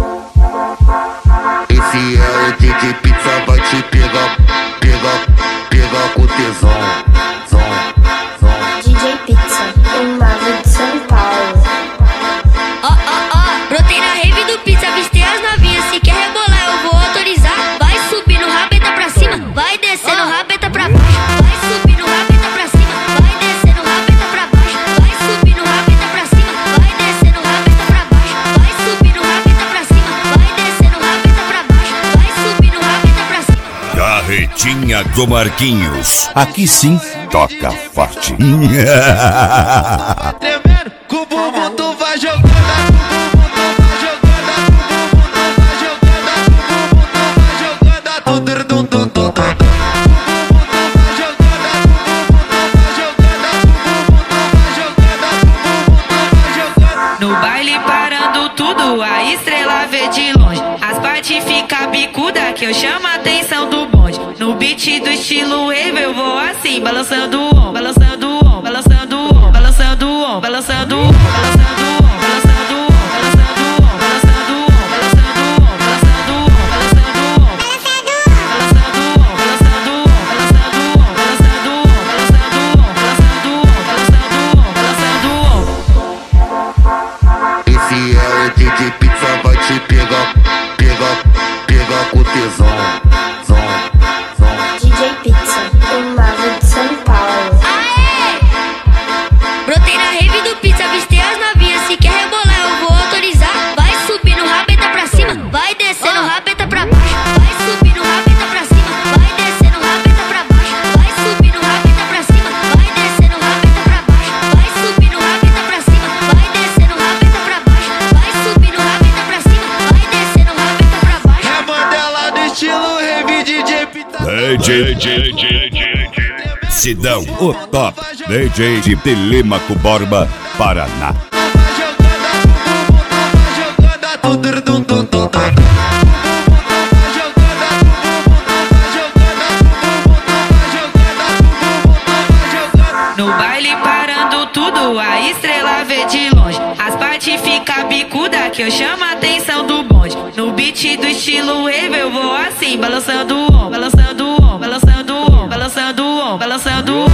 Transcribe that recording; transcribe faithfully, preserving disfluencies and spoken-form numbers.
Esse é o D J Pizza, vai te pegar, pegar, pegar com tesão. Zão, zão. D J Pizza, o mago de São Paulo. Ó, ó, ó, brotei na rave do Pizza, avistei as novinhas. Se quer rebolar, eu vou autorizar. Vai subir no rabeta pra cima, vai descer no rabeta pra baixo. Vai subir no rabeta pra cima, vai descer no rabeta pra baixo. Vai subir no rabeta pra cima, vai descer no rabeta pra baixo. Vai subir no rabeta pra cima, vai descer no rabeta pra baixo. Vai subir no rabeta pra cima. Carretinha do Marquinhos. Aqui sim, toca forte. Tremendo, com o bumbum tu vai jogando, com o bumbum tu vai jogando, com o bumbum tu vai jogando, com o bumbum tu vai jogando, tudo dum dum dum dum. No baile parando tudo, a estrela vê de longe. As partes fica bicuda que eu chamo a atenção do bonde. No beat do estilo rave eu vou assim, balançando o ombro, balançando o ombro, balançando o ombro, balançando o ombro, balançando o ombro, balançando o ombro, balançando o ombro, balançando o ombro, balançando o ombro, balançando o ombro, balançando o ombro, balançando o ombro, balançando o ombro, balançando o ombro, balançando o ombro, balançando o ombro, balançando o ombro, balançando o ombro, balançando o ombro. Esse é o D J Pizza, vai te pegar, pegar, pegar com tesão. Zão, zão. D J Pizza, o mago de São Paulo. Aê! Brotei na rave do Pizza, avistei as novinhas. Se quer rebolar, eu vou autorizar. Vai subir no rabeta pra cima, vai descer no rabeta pra baixo. Vai subir no rabeta pra cima, vai descer no rabeta pra baixo. Vai subir no rabeta pra cima, vai descer no rabeta pra baixo. Vai subir no rabeta pra cima, vai descer no rabeta pra baixo. Vai subir no rabeta pra cima, vai descer no rabeta pra baixo. É Mandela do estilo rave, D J Pizza. D J, D J, Sidão, o top. D J de Telêmaco Borba, Paraná. No baile parando tudo, a estrela vê de longe. As partes fica bicuda que eu chamo a atenção do bonde. No beat do estilo rave eu vou assim, balançando o ombro, balançando o ombro, balançando o ombro, balançando o ombro, balançando o ombro.